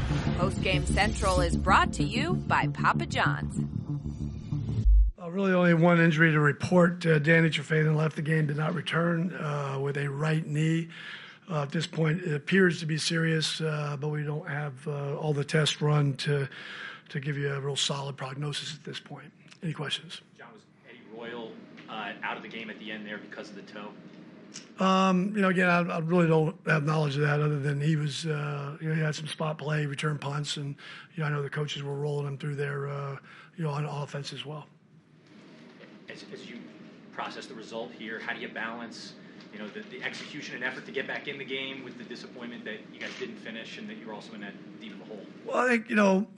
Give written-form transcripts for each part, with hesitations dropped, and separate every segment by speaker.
Speaker 1: Postgame Central is brought to you by Papa John's.
Speaker 2: Really only one injury to report. Danny Trevathan left the game, did not return with a right knee. At this point, it appears to be serious, but we don't have all the tests run to give you a real solid prognosis at this point. Any questions?
Speaker 3: John, was Eddie Royal out of the game at the end there because of the toe?
Speaker 2: Again, I really don't have knowledge of that other than he was, he had some spot play, return punts, and, I know the coaches were rolling him through there, on offense as well.
Speaker 3: As you process the result here, how do you balance, the execution and effort to get back in the game with the disappointment that you guys didn't finish and that you were also in that deep of a hole?
Speaker 2: Well, I think,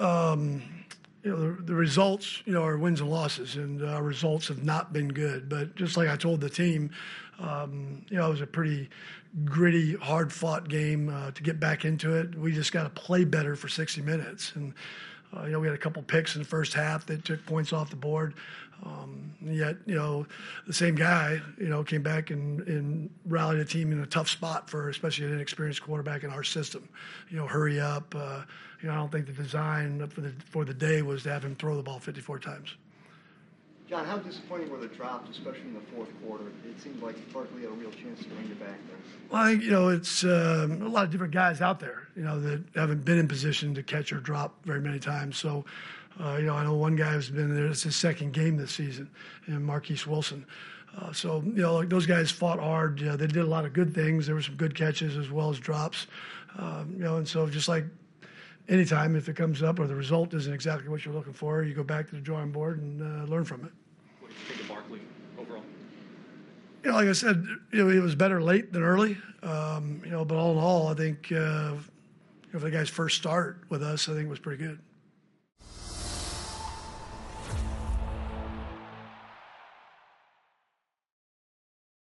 Speaker 2: the results, are wins and losses, and our results have not been good. But just like I told the team, it was a pretty gritty, hard-fought game to get back into it. We just got to play better for 60 minutes. And, we had a couple picks in the first half that took points off the board. Yet, the same guy, came back and rallied a team in a tough spot for especially an inexperienced quarterback in our system. Hurry up. I don't think the design for the day was to have him throw the ball 54 times.
Speaker 4: John, how disappointing were the drops, especially in the fourth quarter? It seemed like Berkeley had a real chance to bring you back there.
Speaker 2: Well, I think, it's a lot of different guys out there, that haven't been in position to catch or drop very many times. So, I know one guy who's been there, it's his second game this season, and Marquise Wilson. Those guys fought hard. They did a lot of good things. There were some good catches as well as drops. And so just like anytime, if it comes up or the result isn't exactly what you're looking for, you go back to the drawing board and learn from it.
Speaker 3: What did you think of Barkley overall?
Speaker 2: Like I said, it was better late than early. But all in all, I think for the guy's first start with us, I think it was pretty good.